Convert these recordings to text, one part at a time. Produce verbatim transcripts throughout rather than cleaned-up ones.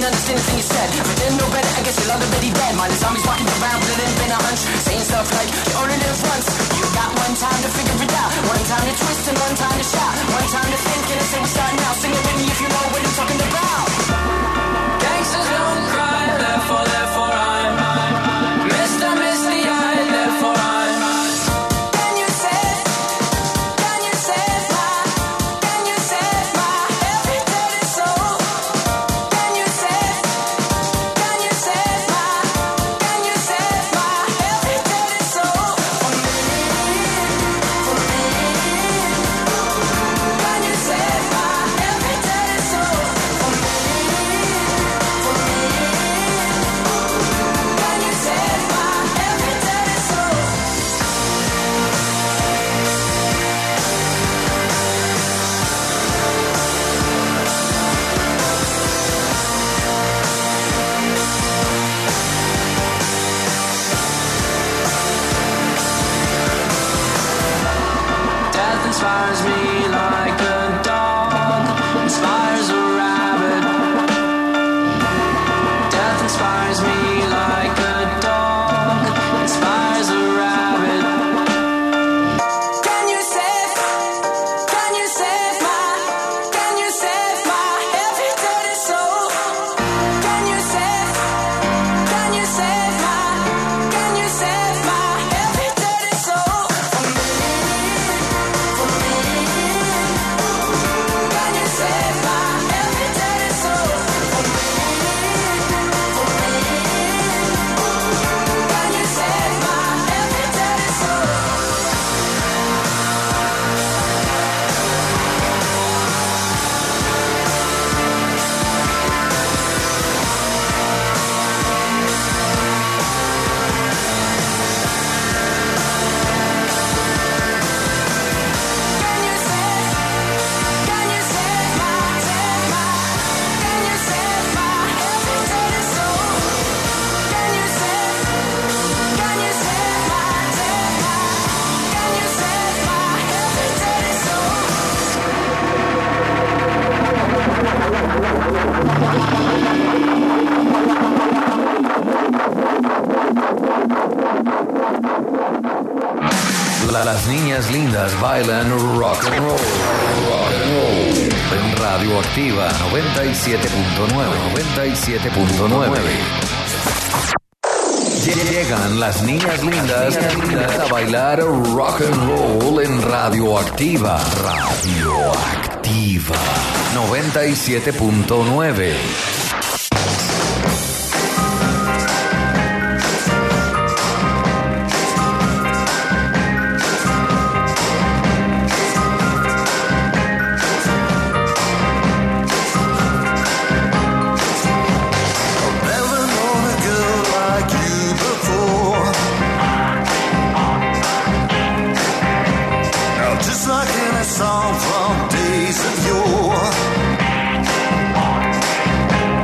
understand the thing you said. But then no better, I guess you'll already dead. Mind the zombies walking around with it been a hunch, saying stuff like you only live once. You got one time to figure it out, one time to twist and one time to shout, one time to think and I say we're starting now. Sing it with me if you know what I'm talking about. Gangsters don't cry, therefore, therefore I'm Mister Misty Eye, therefore I'm. Can you save, can you save my, can you save my every dirty soul? Can you save, can you save my, can you save my every dirty soul? For me, for me. Can you save my every dirty soul? For me, for me. Can you save my every dirty soul? Death inspires me like a dog inspires a rabbit. Death inspires me like a dog inspires a rabbit. Can you save, can you save my, can you save my every dirty soul? Can you save, can you save my, can you save my every dirty soul? For me, for me. Can you save my every dirty soul? For me, for me. Can you save my every dirty soul? Can you save, can you save my, save my, can you save my every dirty soul? Can you save, can you save my, save my, can you save my every dirty soul? La- Las niñas lindas bailan rock and roll. Rock and roll. En Radioactiva noventa y siete punto nueve. noventa y siete punto nueve. Llegan las niñas lindas a bailar rock and roll en Radioactiva. Radioactiva noventa y siete punto nueve. Never known a girl like you before. Now just like in a song from days of yore.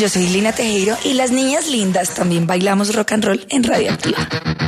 yo soy Lina Tejero y las niñas lindas también bailamos rock and roll en Radioactiva.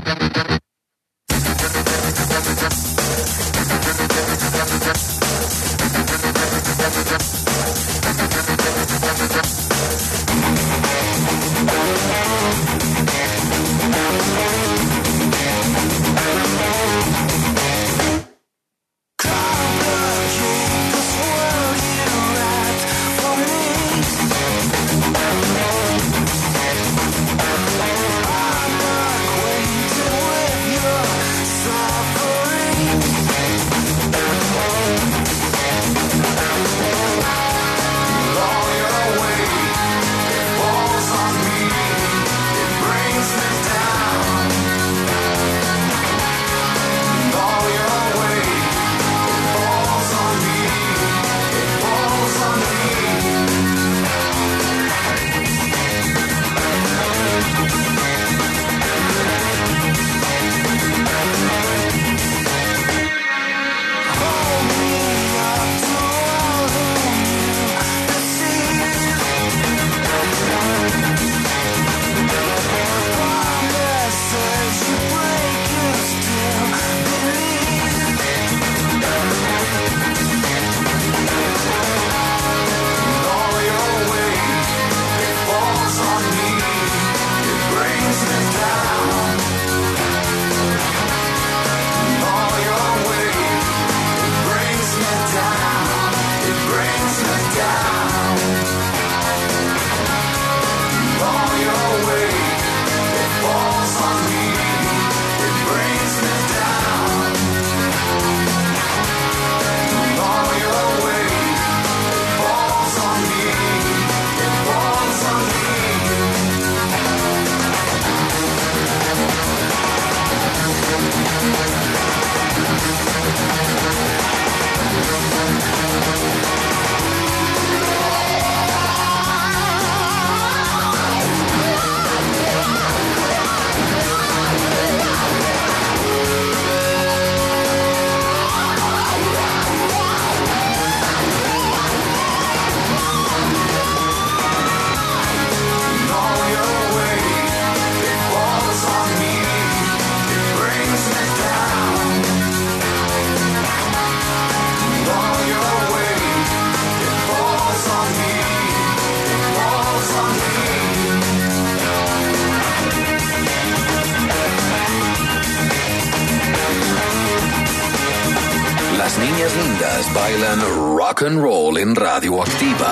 Las niñas lindas bailan rock and roll en Radioactiva.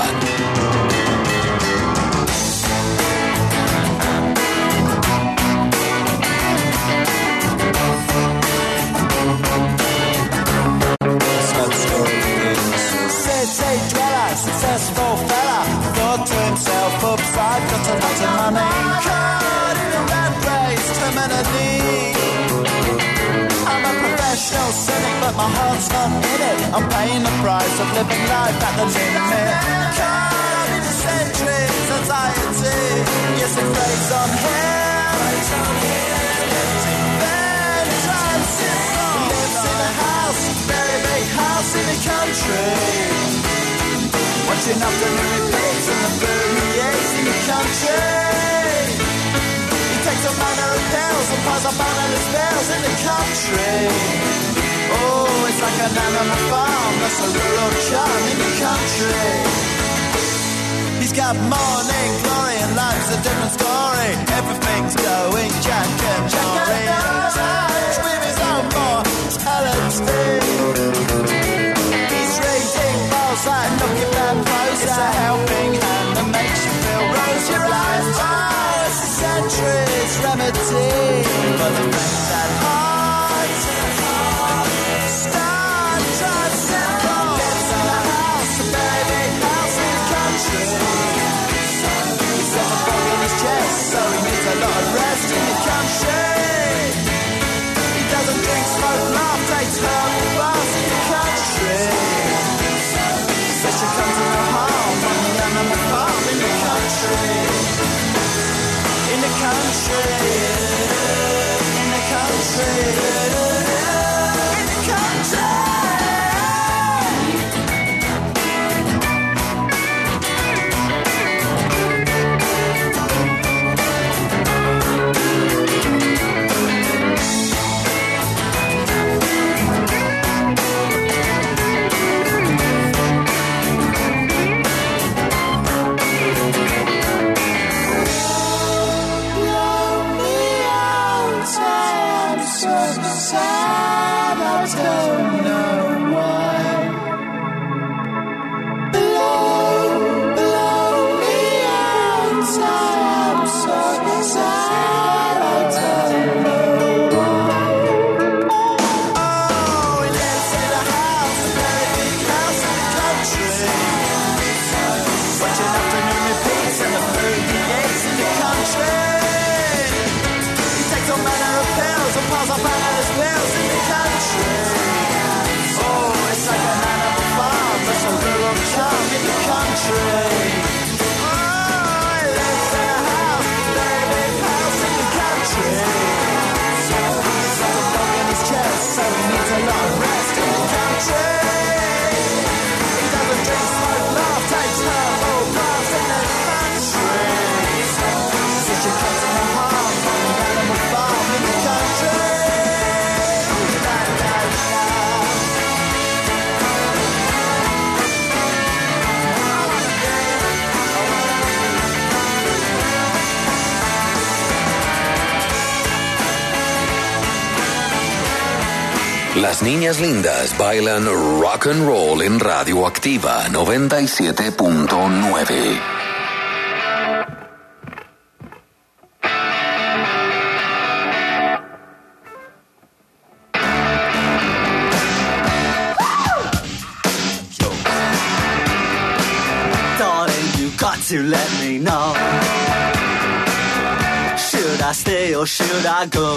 City dweller, successful fella, thought to himself, oops, I've got a lot of money. Caught in a rat race, terminally. I'm a professional cynic, but my heart's not in it. I'm paying the price of living life at the limit. Caught in eccentric society. Yes, it plays on him. Then transit lives in a house, very big house in the country. Watching afternoon repeats and the food he eats in the country. He takes a manner of pills and piles up banana spells in the country. Oh, it's like an animal farm, that's a rural charm in the country. He's got morning glory and life's a different story. Everything's going Jack and Jory. With his own mortality. He's reading balls like looking bad clothes. It's a helping hand that makes you feel rosy blind. Oh, it's a century's remedy for the things that heart. Star tricycle lives in a house, a baby house in the country. He's got a bug in his chest, so he needs a lot of rest in the country. He doesn't drink, smoke, laugh, takes herbal baths in the country. Says she comes to no harm on the animal farm in the country. In the country. In the country. In the country. Las niñas lindas bailan rock and roll en Radioactiva noventa y siete punto nueve. To let me know, should I stay or should I go?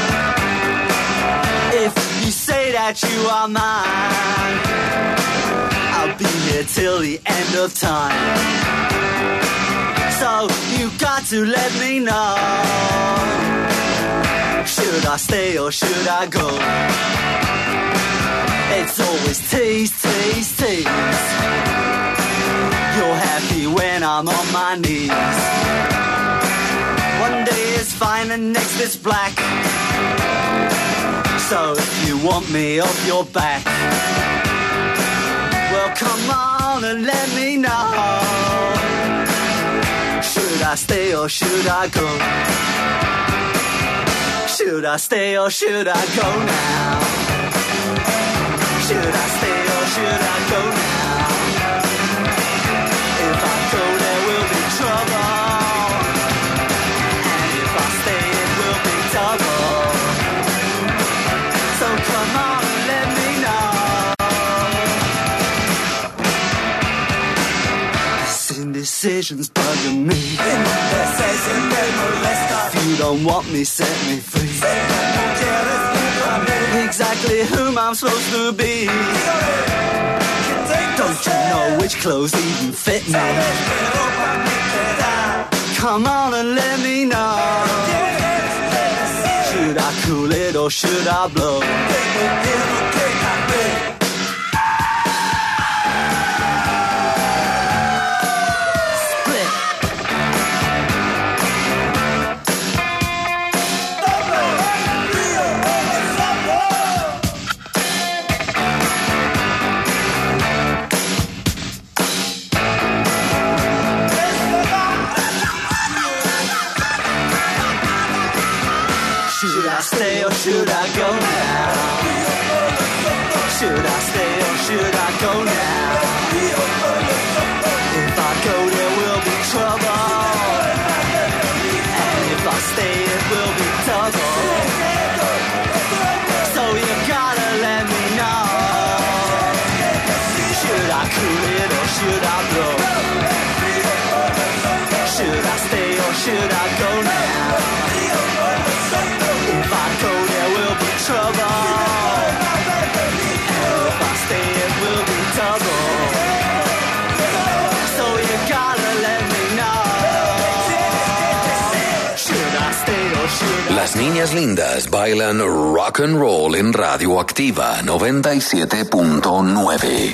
If you say that you are mine, I'll be here till the end of time. So you got to let me know, should I stay or should I go? It's always tease, tease, tease. You're happy when I'm on my knees. One day is fine and next is black. So if you want me off your back, well come on and let me know, should I stay or should I go? Should I stay or should I go now? Should I stay or should I go now? Decisions bugging me. If you don't want me, set me free. Exactly whom I'm supposed to be. Don't you know which clothes even fit me? Come on and let me know, should I cool it or should I blow? Should I go now? Should I stay or should I go now? If I go there will be trouble, and if I stay it will be double. So you gotta let me know, should I cool it or should I blow? Should I stay or should I go now? If I go there will be trouble, and if I stay it will be double. So you gotta let me know, should I stay or should I? Las niñas lindas bailan rock and roll en Radioactiva noventa y siete punto nueve.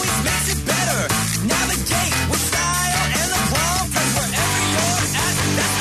Navigate with style and the prom, 'cause wherever you're at, that's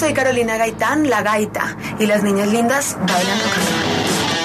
soy Carolina Gaitán, la gaita, y las niñas lindas bailan rock and roll.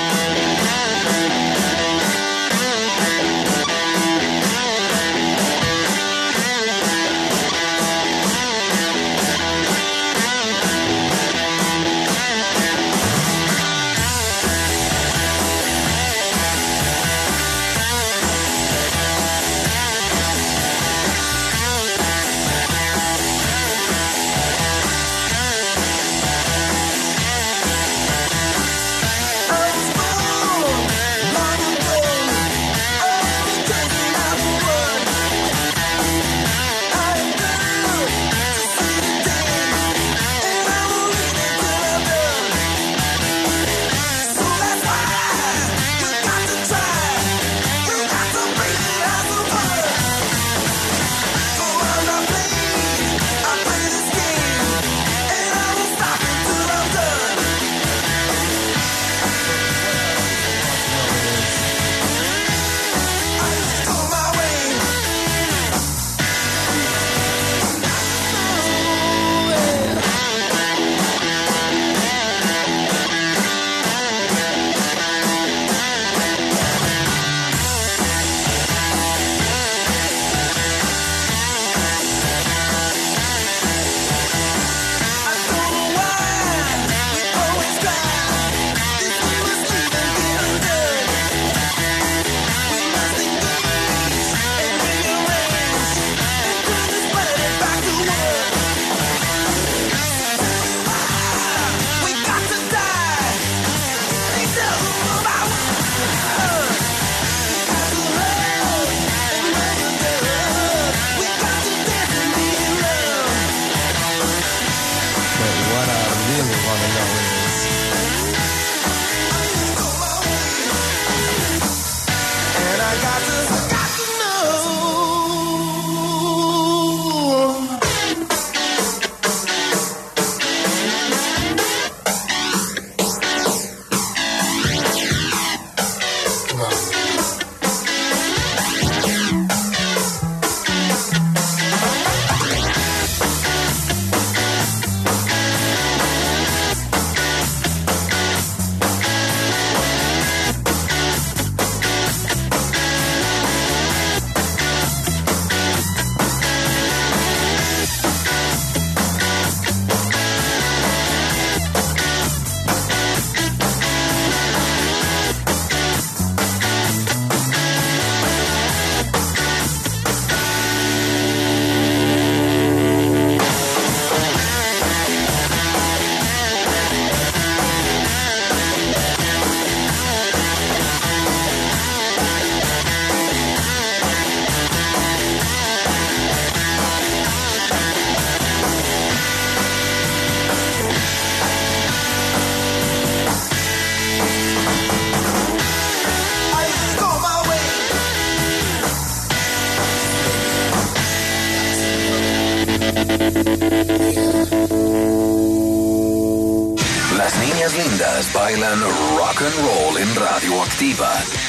Las niñas lindas bailan rock and roll en Radioactiva.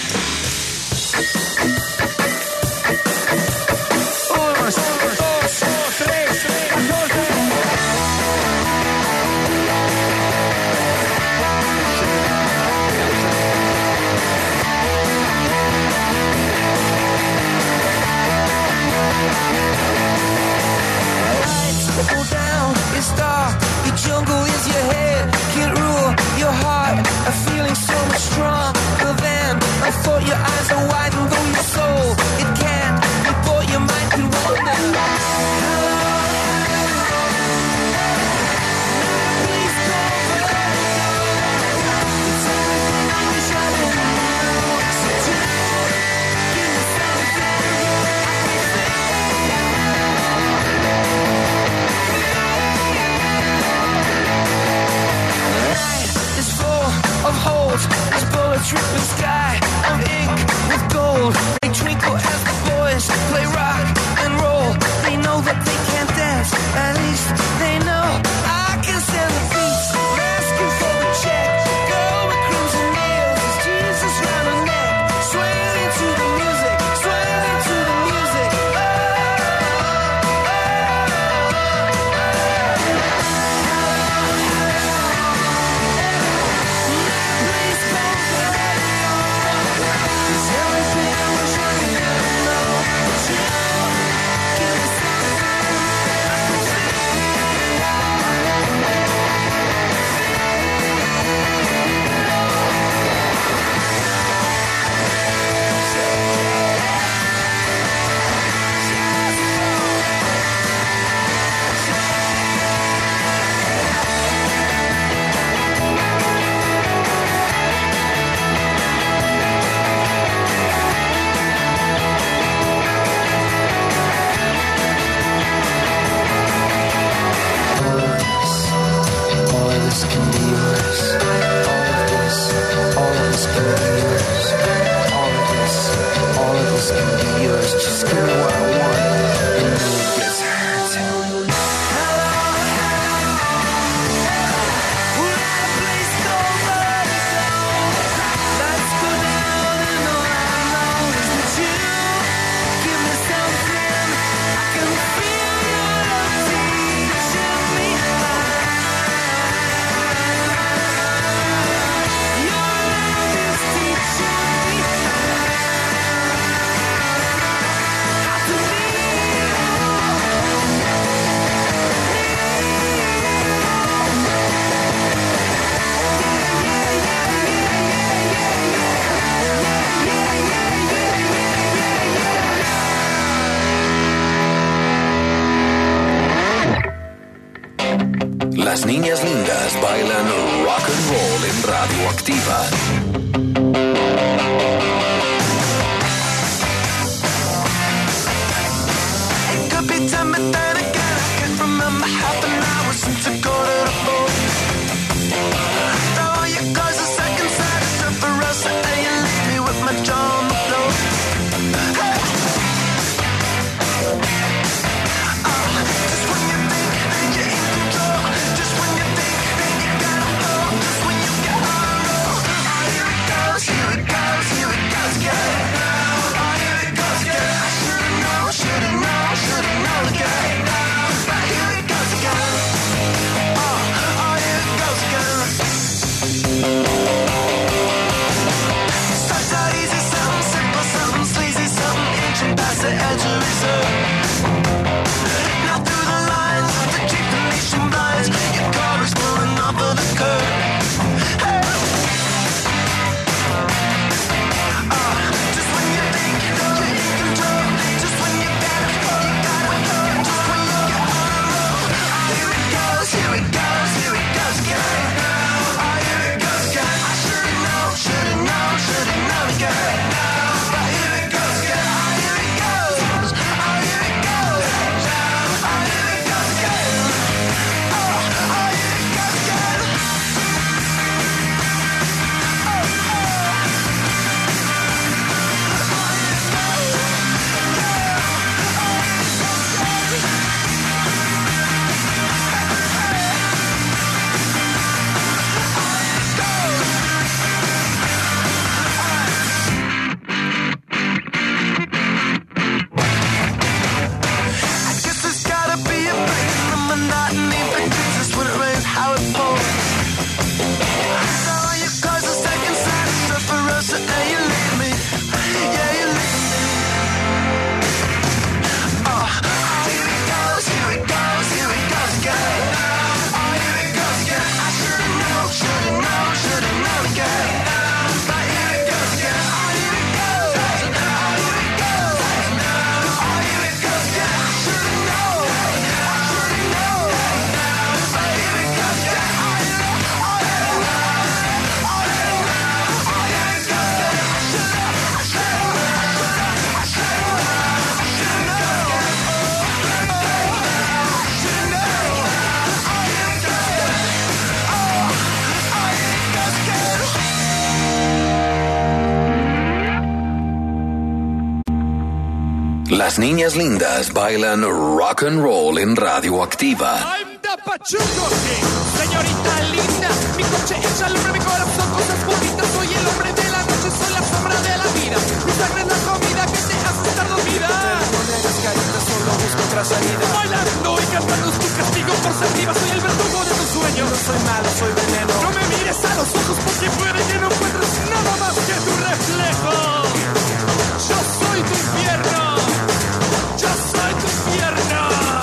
Uno, dos, dos, tres, catorce. Lights go down, it's dark, your jungle is your head, can't rule your heart, a feeling so much stronger than a Las niñas lindas bailan rock and roll en Radioactiva. It could be time, but then again, I can't remember half an hour since I got it up. Throw your clothes a second side, it's for us, and you leave me with my jaw on the floor. Hey. Uh, just when you think that you're in control, just when you think that you got a hold, just when you get on a roll. Oh, here it goes, here it goes, here it goes again. Oh, here it goes again. I should've known, should've known, should've known again. But here it goes again. Oh, oh, here it goes again. Starts out easy, something simple, something sleazy, something inching past the edge of reserve. Now through the lines of the cheap Venetian blinds, your car is pulling off of the curb. Hey. Uh, just when you think you're in control, just when you got it, you got it, just when you get on a roll. Oh, here it goes, here it goes, here it goes again. Oh, here it goes again. I should've known, should've known, should've known again. But here it goes again. Oh, here it goes. Oh, here it goes. Oh, here it goes again. Oh, oh, here it goes again. I guess there's gotta be a break in the monotony, but Jesus, when it rains, how it pours. Throw your clothes a second side, it's up for us, and you leave me. Yeah, you leave me. Oh, oh, here it goes, here it goes, here it goes again. Oh, here it goes again. I should've known, should've known, should've known again. But here it goes again. Oh, here it goes. Oh, here it goes. Oh, here it goes again. I should've known, I should've known. But here it goes again. Oh, here it goes. Oh, here it goes. Oh, here it goes. Oh, here it goes again. I should've, I should've, I should've, I should've known. I should've known. Oh, here it goes again. Oh, oh, here it goes again. Las niñas lindas bailan rock and roll en Radioactiva. I'm the Pachuco King, señorita linda. Mi coche echa lumbre, mi corazón, cosas bonitas. Soy el hombre de la noche, soy la sombra de la vida. Mi sangre es la comida que te hace estar dormida. No le hagas carita, solo busco otra salida. Bailando y cantando es tu castigo por ser viva. Soy el verdugo de tus sueños. No soy malo, soy veneno. No me mires a los ojos porque puede que no encuentres nada más que tu reflejo. Yo soy tu infierno. Yo soy tu infierno.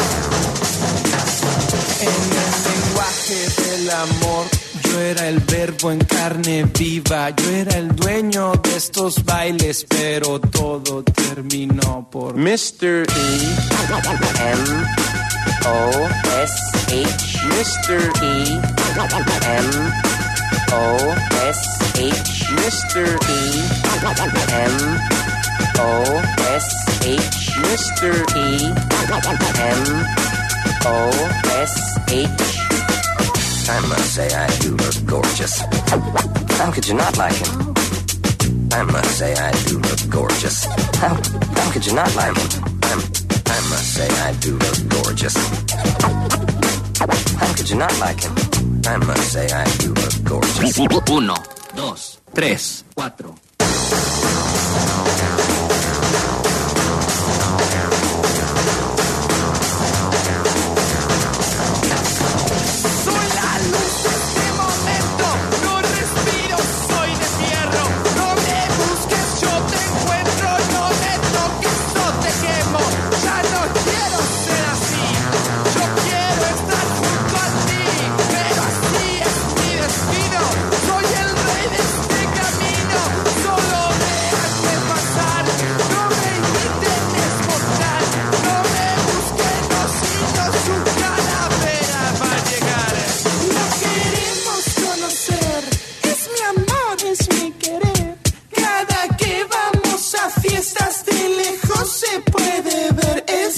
En el lenguaje del amor, yo era el verbo en carne viva. Yo era el dueño de estos bailes, pero todo terminó por mister E M O S H mister E M O S H mister E M O S H mister E M O S H. I must say I do look gorgeous. How could you not like him? I must say I do look gorgeous. How, how could you not like him? I'm, I must say I do look gorgeous. How could you not like him? I must say I do look gorgeous. Uno, dos, tres, cuatro. Soy la luz de este momento. No respiro, soy de fierro. No me busques, yo te encuentro. No me toques, no te quemo. Ya no quiero ser así. Yo quiero estar junto a ti. Pero así es mi destino. Soy el rey de este camino.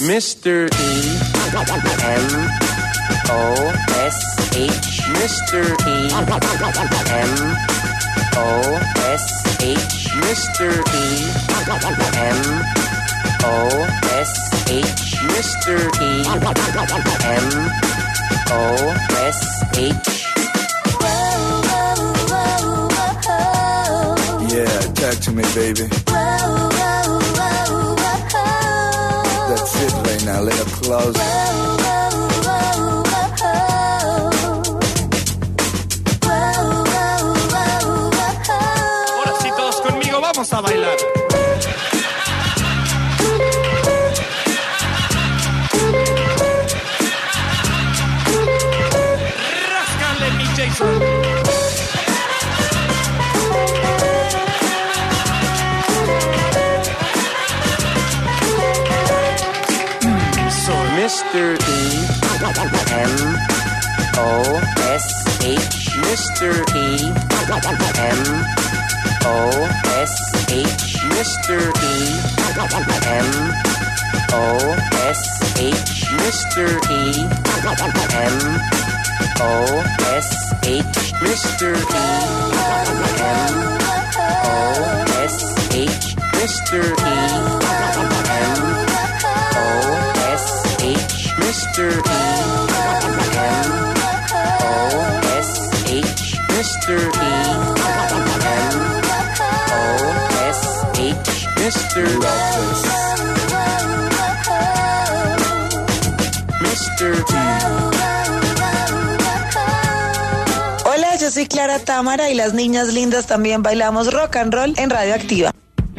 Mister E M O S H. Mister E M O S H. Mister E M O S H. Mister E M O S H. Yeah, talk to me, baby. That's it right now, let her close. Ahora sí, todos conmigo, vamos a bailar. Ráscale, mi Jason. Mister E M O S H. Mister E M O S H. Mister E M O S H. Mister E M O S H. Mister E M O S H. Mister E M O S H. Mister E M O S H. Mister E M O S H. Mister Mister Hola, yo soy Clara Támara y las niñas lindas también bailamos rock and roll en Radio Activa.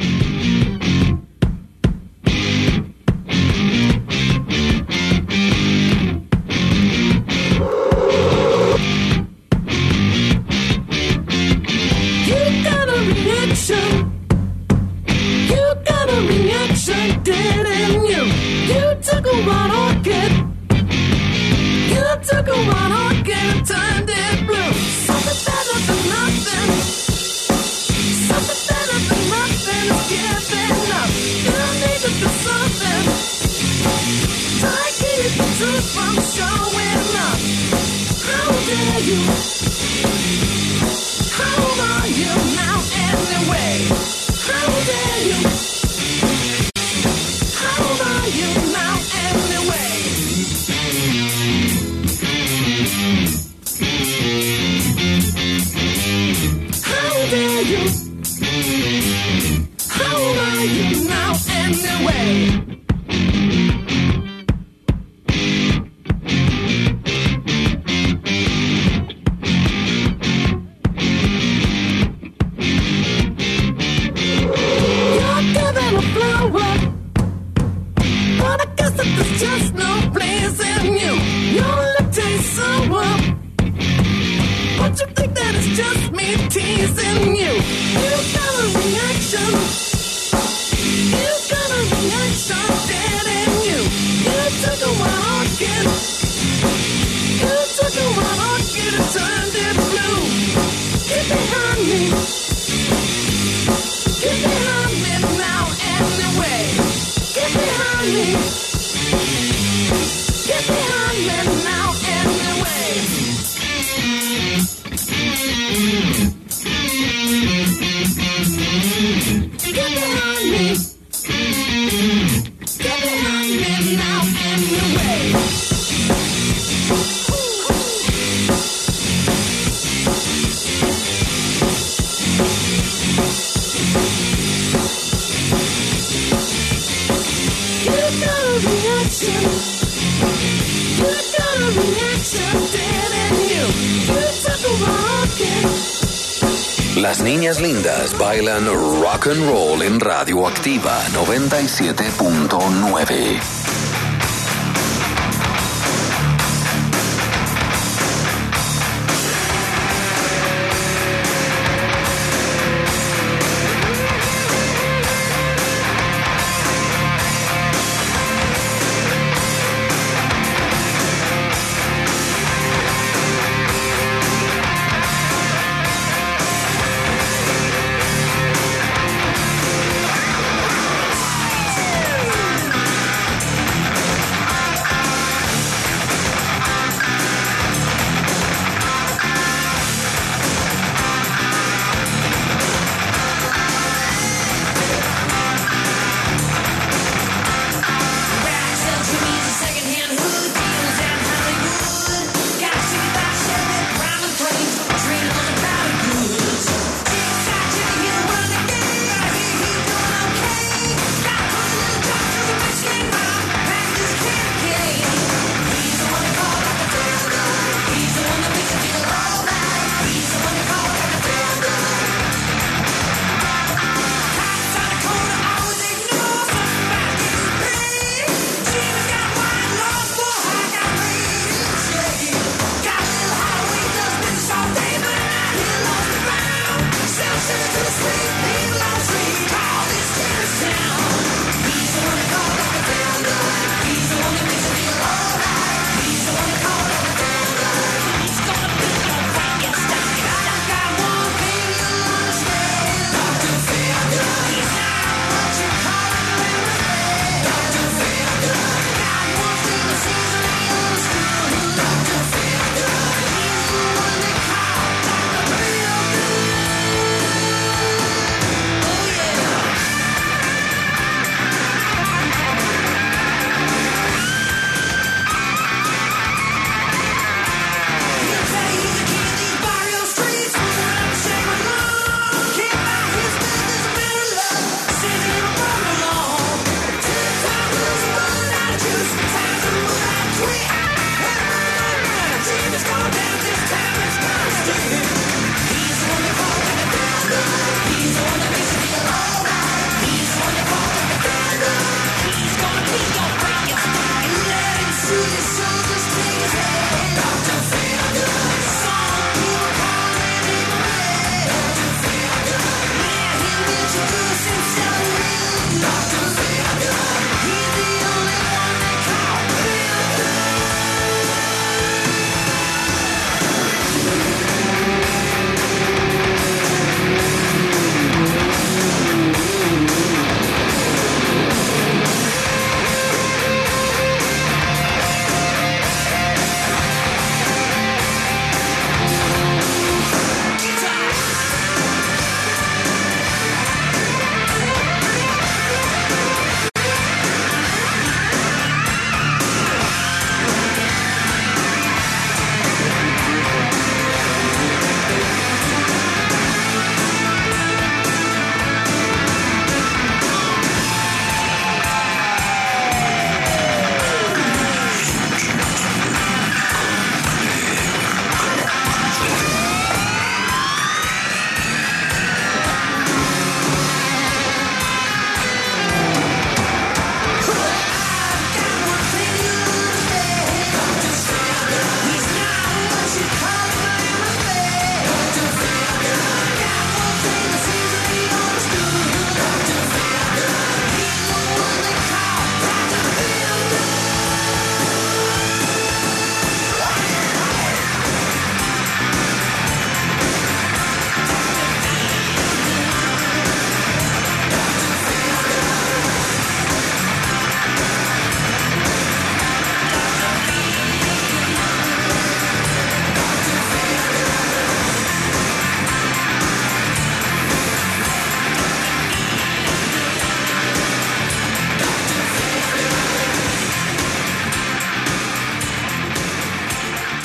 Las niñas lindas bailan rock and roll en Radio Activa noventa y siete punto nueve.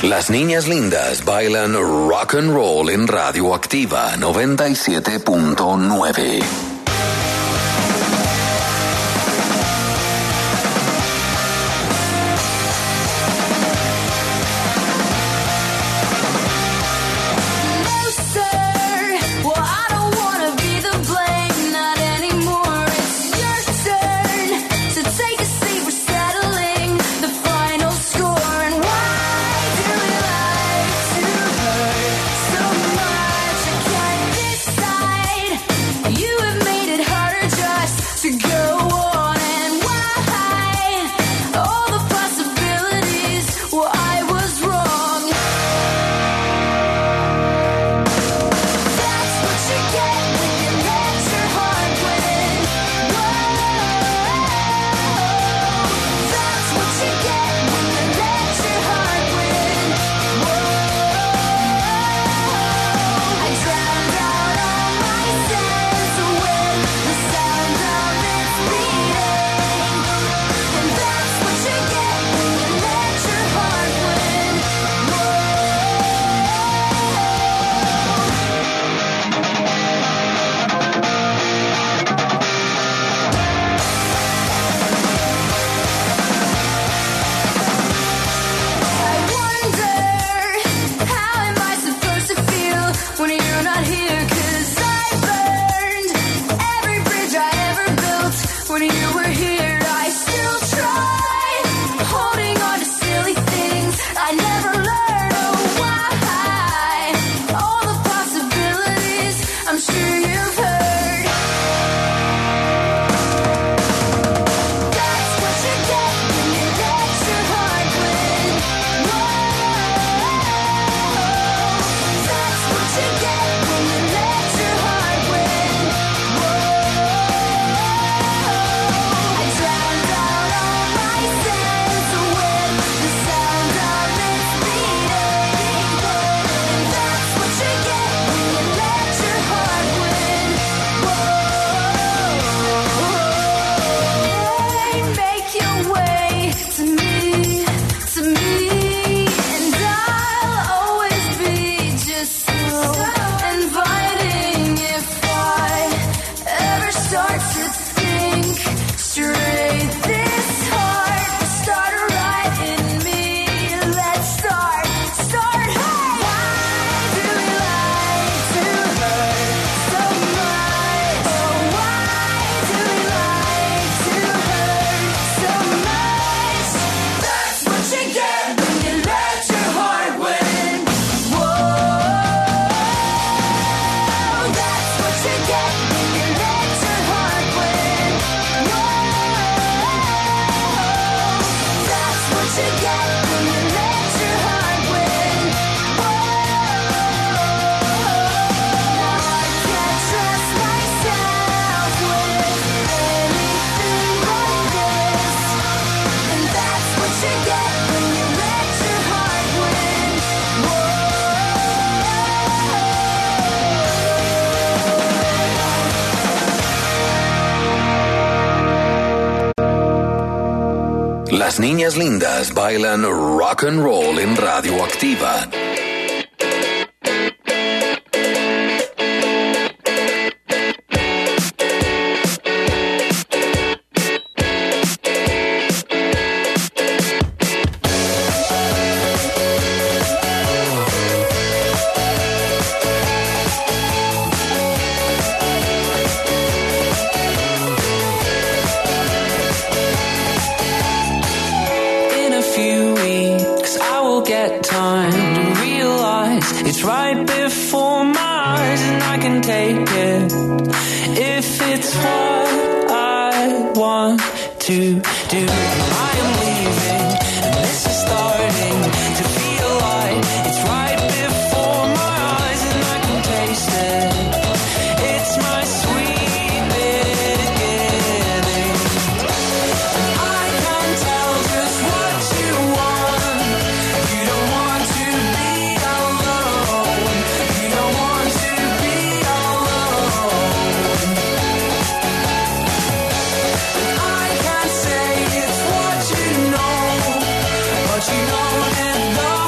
Las niñas lindas bailan rock and roll en Radioactiva noventa y siete punto nueve. Las niñas lindas bailan rock and roll en Radioactiva. But you know that love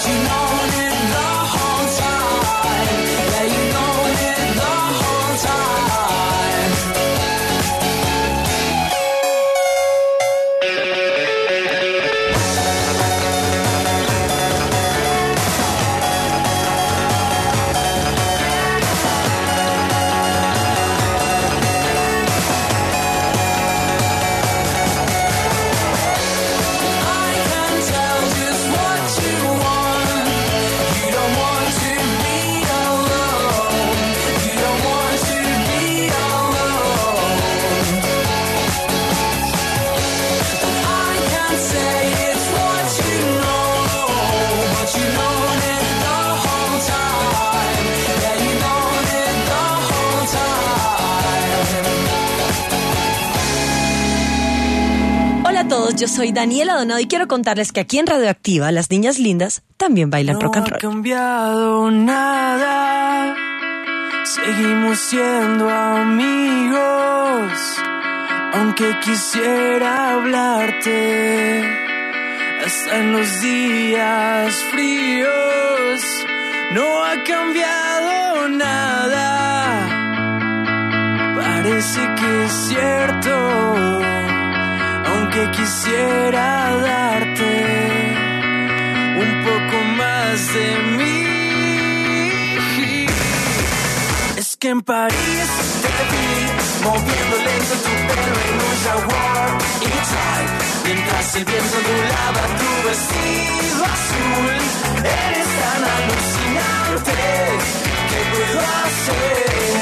you known it the whole time. Yeah, you known it the whole time. Yo soy Daniela Donado y quiero contarles que aquí en Radioactiva las niñas lindas también bailan rock and roll. No ha cambiado nada, seguimos siendo amigos, aunque quisiera hablarte hasta en los días fríos. No ha cambiado nada, parece que es cierto, aunque quisiera darte un poco más de mí. Es que en París te vi moviendo lento tu pelo en un Jaguar E-Type, mientras el viento ondulaba tu vestido azul. Eres tan alucinante, ¿qué puedo hacer?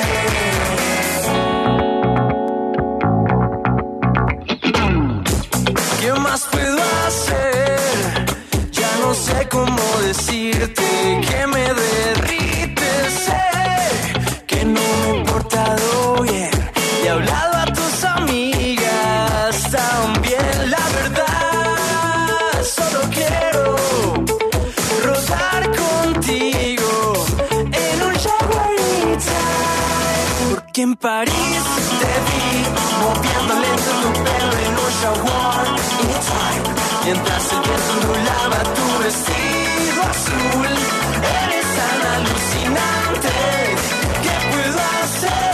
¿Qué más puedo hacer? Ya no sé cómo decirte que me derrites. Sé que no me he portado bien y he hablado a tus amigas también. La verdad, solo quiero rodar contigo en un Jaguar E-Type. Porque en París te vi moviendo lento tu pelo en un Jaguar E-Type, mientras el viento ondulaba tu vestido azul. Eres tan alucinante, ¿qué puedo hacer?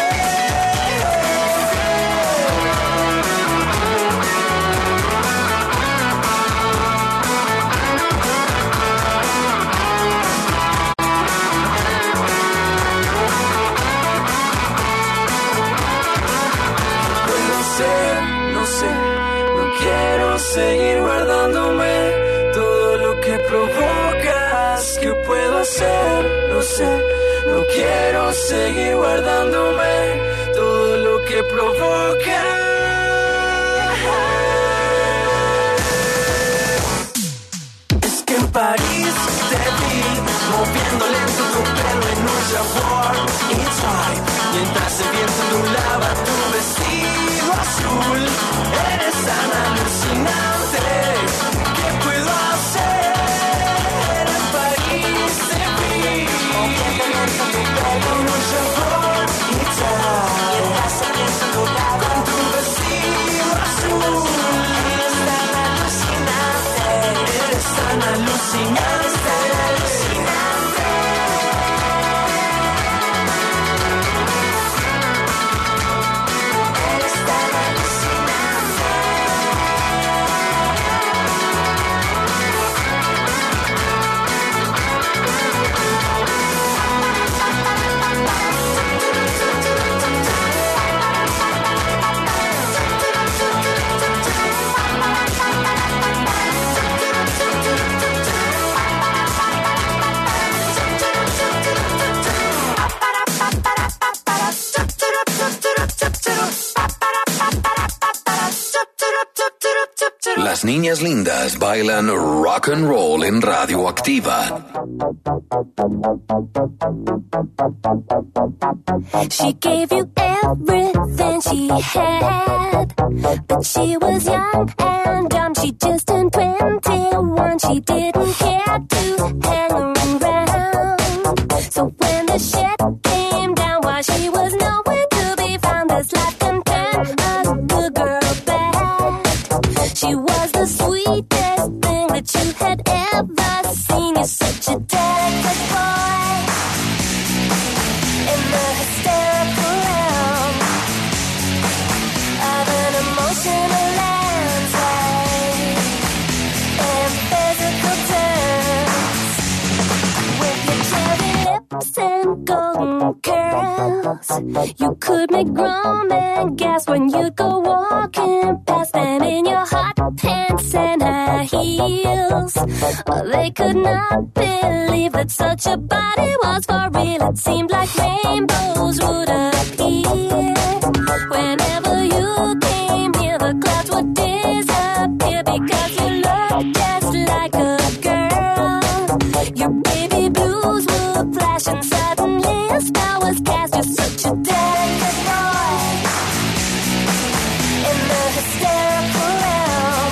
No sé, no sé, no quiero seguir guardándome todo lo que provocas. ¿Qué puedo hacer? No sé, no quiero seguir guardándome todo lo que provocas. Es que en París te vi moviendo lento tu pelo en un Jaguar E-Type, mientras el viento ondulaba tu vestido azul. Eres tan alucinante, ¿qué puedo hacer? En París te vi moviendo lento tu pelo en un Jaguar E-Type, mientras el viento ondulaba con tu vestido azul. Eres tan alucinante, eres tan alucinante, alucinante. Eres tan alucinante. Las niñas lindas bailan rock and roll en Radioactiva. She gave you everything she had, but she was young and dumb. She just turned twenty-one. She didn't care to hang around. So when the shit came down while she was nowhere to be found, this life can turn a good girl bad. She was the sweetest thing that you had ever seen. You're such lips and golden curls. You could make grown men gasp when you go walking past them in your hot pants and high heels. Oh, they could not believe that such a body was for real. It seemed like rainbows would appear whenever you came near. The clouds would disappear because you looked just like a girl. Your baby blues would flash and suddenly a spell was cast. You're such a delicate boy in the hysterical realm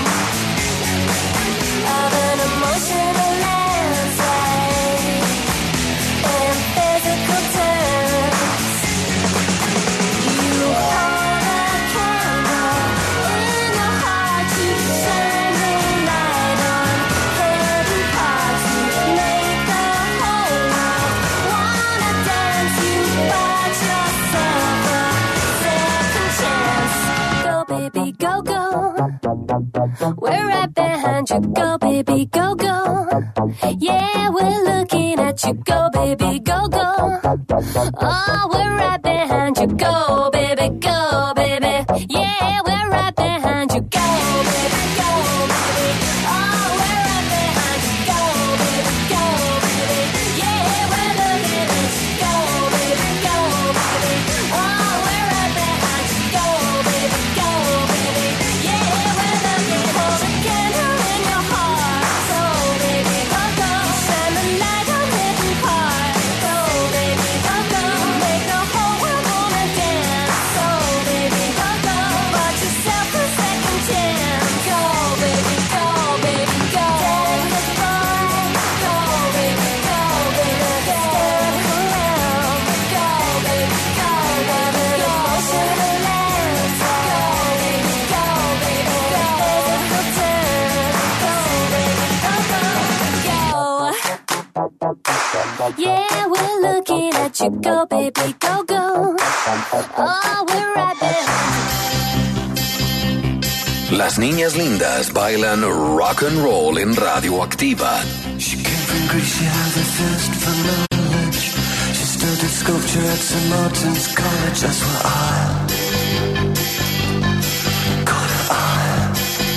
of an emotional landslide in physical terms. You hold a candle in your heart, you shine the light on hidden parts. You make the whole world wanna dance. You bought yourself a second chance. Go, baby, go, go. We're right behind you. Go, baby, go, go. Yeah, we're looking at you. Go, baby, go, go. Oh, we're right behind you. Go, baby, go, baby. Yeah, we're right behind you. Go, baby, go, baby. Oh, we're right behind you. Go, baby, go, baby. Yeah, we're looking at you. Go, baby, go, baby. Oh, we're right behind you. Go, baby, go, baby. Yeah, we're looking for the candle in your heart. So, baby, go, go. Shine the light on hidden parts. Go, baby, go, go. Make the whole world wanna dance. So, baby, go, go. Bought yourself a second chance. Go, baby, go, baby, go. Delicate boy. Go, baby, go, baby. Hysterical realm. Go, baby, go, baby. Emotional landslide. Go, baby, go, baby. Physical terms. Go, baby, go, go, go. Yeah, we're looking at you. Go, baby, go, go. Oh, we're right there. Las niñas lindas bailan rock and roll en Radioactiva. She came from Greece, she had a thirst for knowledge. She studied sculpture at Saint Martin's College. That's where I got her eye.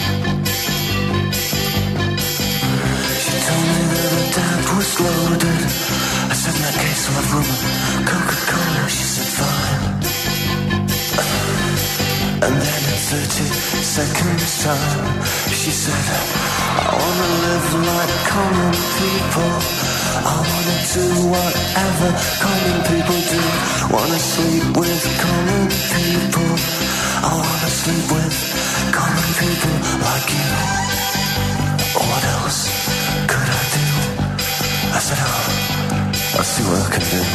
She told me that her dad was loaded. I said, in that case, I'll have rum and Coca-Cola. She said, fine. And then in thirty seconds time, she said, I wanna live like common people. I wanna do whatever common people do. Wanna sleep with common people. I wanna sleep with common people like you. What else could I do? I said, oh, I'll see what I can do.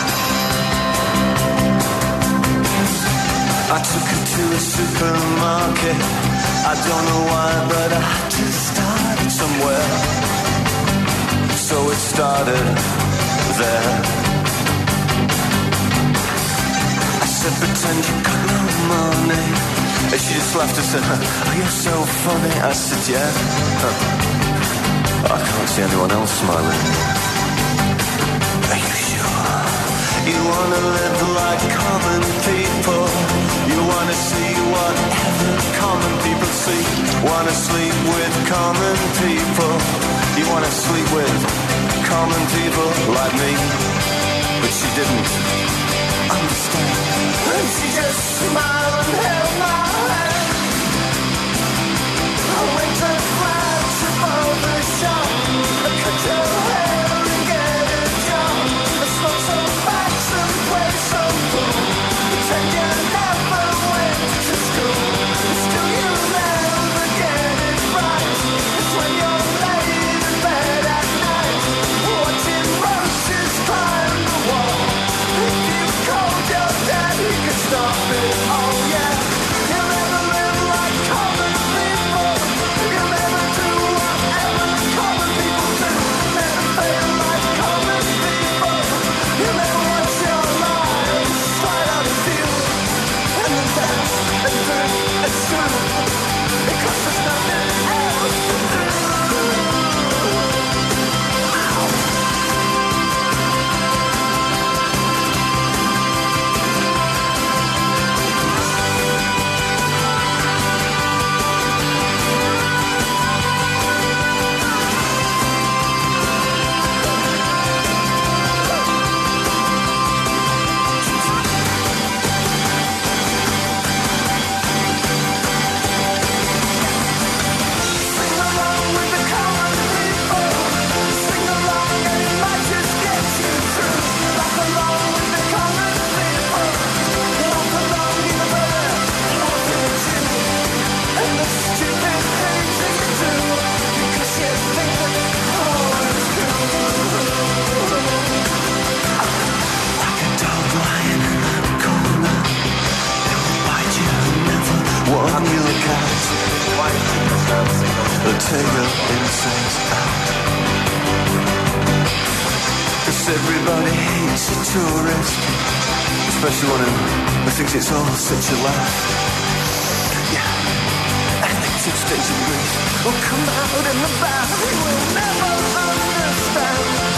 I took her to a supermarket. I don't know why, but I had to start somewhere. So it started there. I said, pretend you got no money. And she just laughed and said, oh, you're so funny. I said, yeah. I can't see anyone else smiling. Are you sure? You wanna live like common people. You wanna see whatever common people see. Wanna sleep with common people. You wanna sleep with common people like me. But she didn't understand. And she just smiled and held my hand. I went to flash above the shop. I cut your hair and get a job. I smoked some facts and played some pool. Pretend you never went to school. Still you never get it right. It's when you're laid in bed at night, watching roaches climb the wall. If you called your dad, he could stop it. Oh yeah. cat. The take the incense out. Cause everybody hates a tourist, especially one who thinks it's all such a laugh. Yeah, and they two stays in Greece will come out in the bath. He will never understand.